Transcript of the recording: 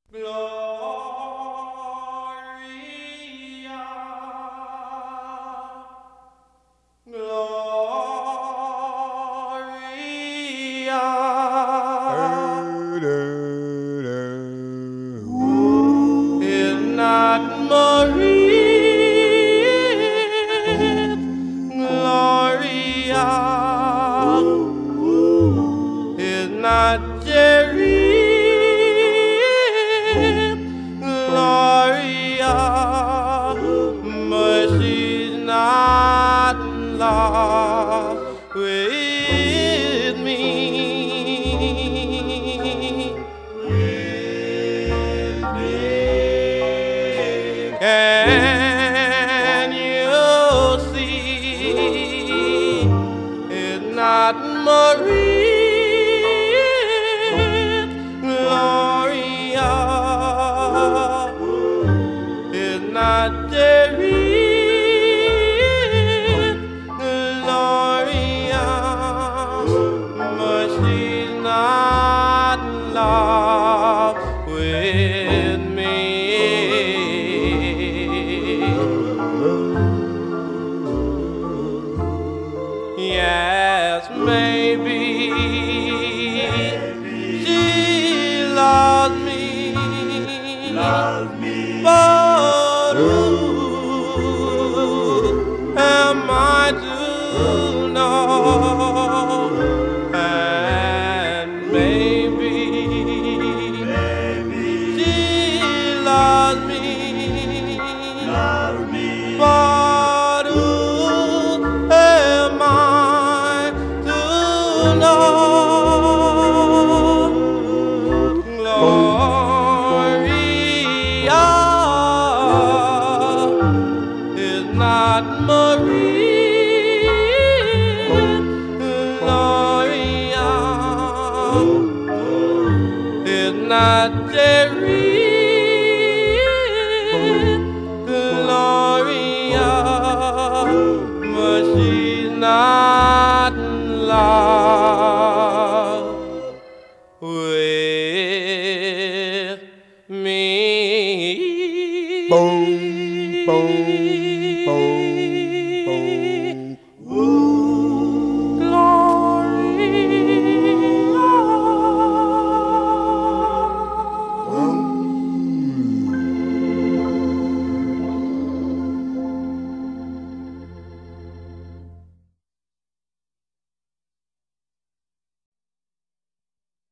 Gloria, Gloria, is not Marie, Gloria, is not Jerry, Gloria, but she's not in love with me. Can you see it's not Marie, Gloria, it's not Jerry, Gloria, but she's not in love with me. Yes, maybe she loves me, but who am I to know? And maybe she loves me, but who am I to know? Gloria is not Marie, Gloria is not Jerry.